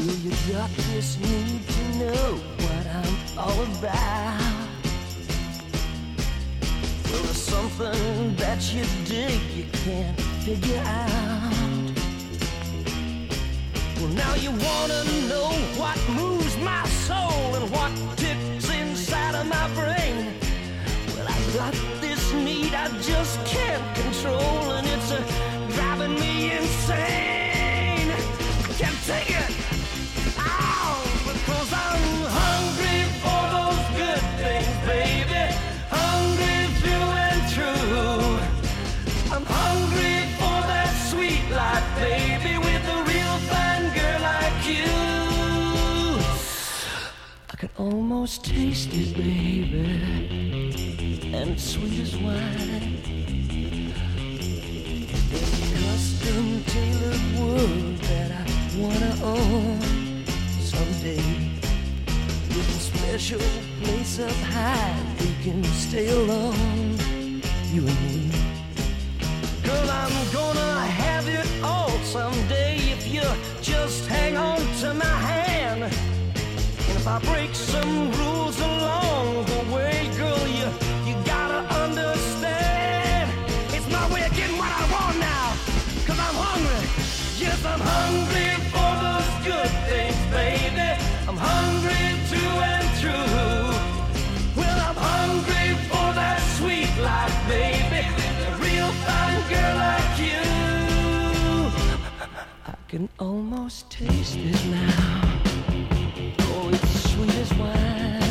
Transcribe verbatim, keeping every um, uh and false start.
you got this need to know what I'm all about. Well, there's something that you dig you can't figure out. Well, now you wanna know what moves my soul and what ticks inside of my brain. Well, I got this need I just can't control, and it's uh, driving me insane. Can't take it. Ow, because I'm hungry for those good things, baby. Hungry through and through. I'm hungry for that sweet life, baby, with a real fine girl like you. I can almost taste it, baby, and it's sweet as wine. There's a custom-tailored world that I wanna own someday, with a special place up high we can stay alone, you and me. Girl, I'm gonna have it all someday if you just hang on to my hand. And if I break some rules along the way, girl, you, you gotta understand. It's my way of getting what I want now, cause I'm hungry. Yes, I'm hungry for those good things, baby. I'm hungry through and through. Well, I'm hungry for that sweet life, baby. A real fine girl like you. I can almost taste it now. Oh, it's sweet as wine.